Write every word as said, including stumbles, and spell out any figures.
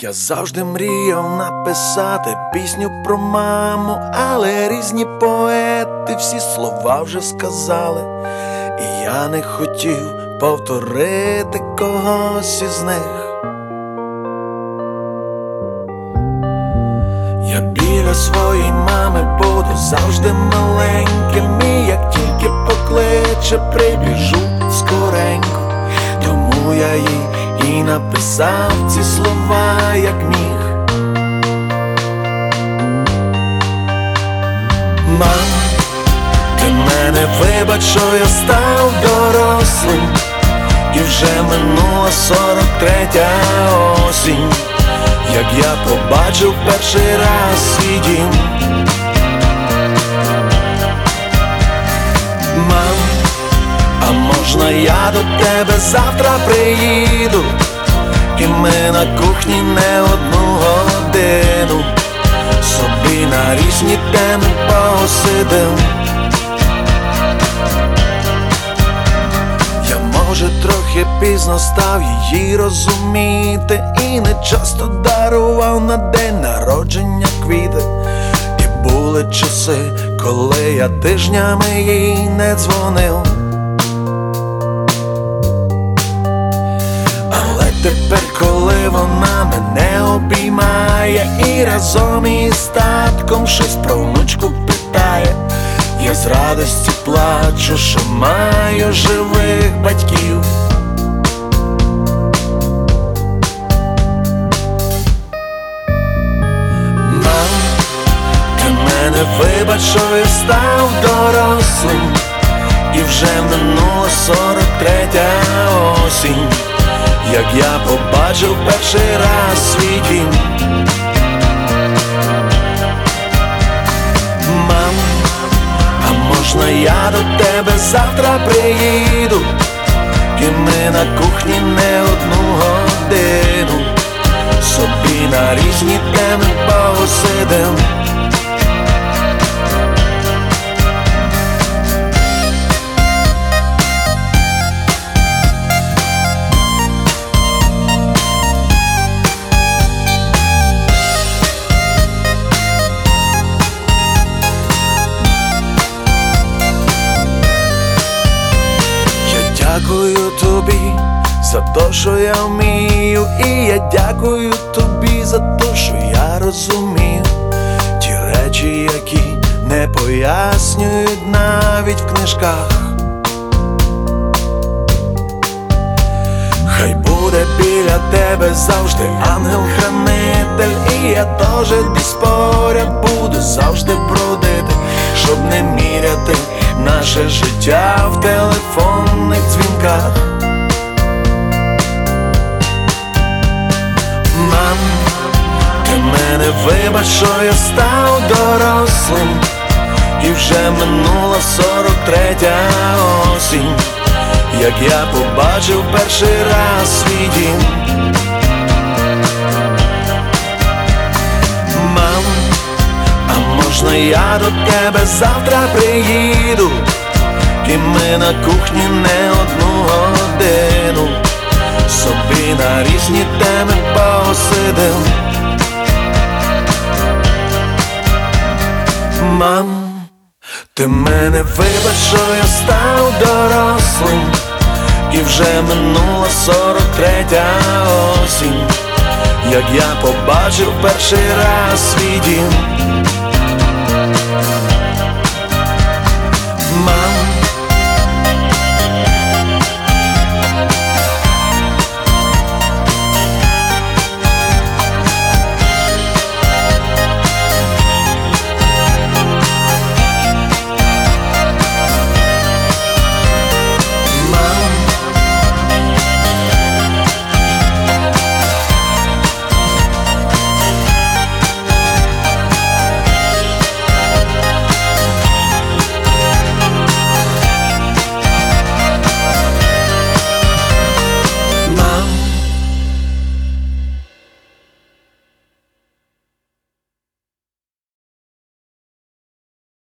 Я завжди мріяв написати пісню про маму, але різні поети всі слова вже сказали, і я не хотів повторити когось із них. Я біля своєї мами буду завжди маленьким, і як тільки покличе, прибіжу скоренько. Тому я їй і написав ці слова, як міг. Мам, ти мене вибач, що я став дорослим, і вже минула сорок третя осінь, як я побачив перший раз свій дім. Мам, а можна я до тебе завтра приїду, і ми на кухні не одну годину собі на різні теми посидим. Я, може, трохи пізно став її розуміти, і не часто дарував на день народження квіти. І були часи, коли я тижнями їй не дзвонив. Але тепер, коли вона мене обіймає і разом із татком щось про внучку питає, я з радості плачу, що маю живих батьків. Мам, ти мене вибач, що я став дорослим, і вже минула сорок третя осінь, як я побачив перший раз свій дім. Мам, а можна я до тебе завтра приїду, і ми на кухні не одну годину собі на різні теми посидим. Дякую тобі за те, що я вмію, і я дякую тобі за те, що я розумію ті речі, які не пояснюють навіть в книжках. Хай буде біля тебе завжди ангел-хранитель, і я теж десь поряд буду завжди бродити, щоб не міряти наше життя в телефонних дзвінках. Мам, ти мене вибач, що я став дорослим, і вже минула сорок третя осінь, як я побачив перший раз свій дім. Мам, а можна я до тебе завтра приїду, і ми на кухні не одну годину собі на різні теми посидим. Мам, ти мене вибач, що я став дорослим, і вже минула сорок третя осінь, як я побачив перший раз свій дім.